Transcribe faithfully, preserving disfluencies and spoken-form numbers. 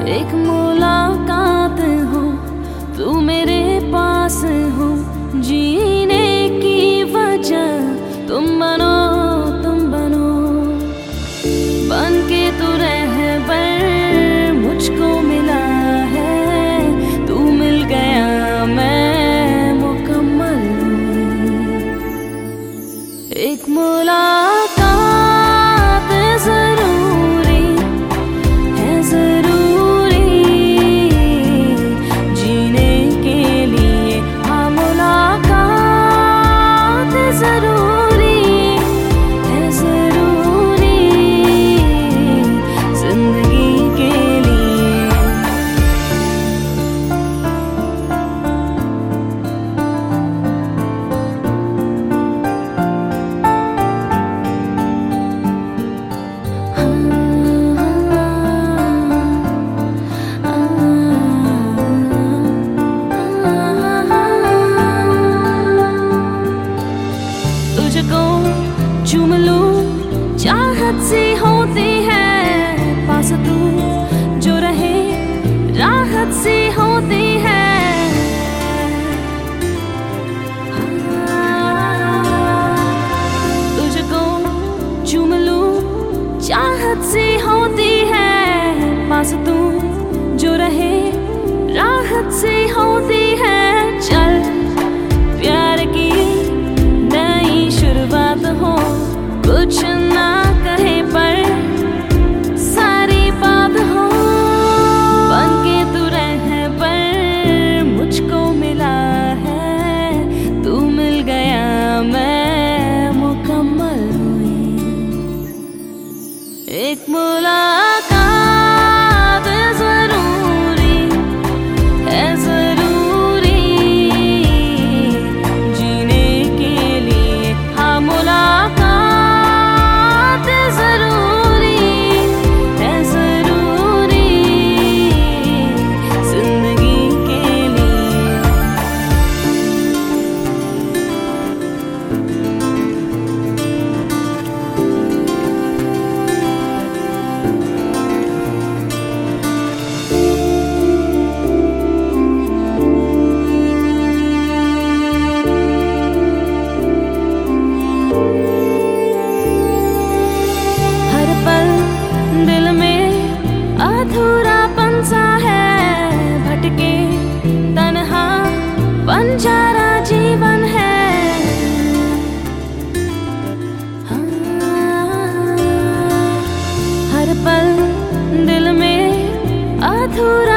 एक मुलाकात हो, तू मेरे पास हो, जीने की वजह तुम बनो, तुम बनो। बन के तू रहबर मुझको मिला है, तू मिल गया मैं मुकम्मल हुई। एक मुलाकात जरूरी है, जरूरी जीने के लिए। हाँ, मुलाकात जरूरी है, जरूरी जिंदगी के लिए। तुझको चूम लूं चाहत सी होती है, पास तू जो रहे राहत सी होती है। तुझको चूम लूं चाहत सी होती है, पास तू जो रहे राहत सी होती है। चल प्यार की नई शुरुआत हो, कुछ ना कहे पर सारी बात हो। बन के तू रहबर मुझको मिला है, तू मिल गया मैं मुकम्मल हुई। एक मुलाकात जरूरी है, जरूरी जीने के लिए। हाँ, मुलाकात जरूरी है, जरूरी जिंदगी के लिए। हर पल दिल में अधूरापन सा है, भटके तन्हा बंजारा जीवन है। हाँ, हर पल दिल में अधूरा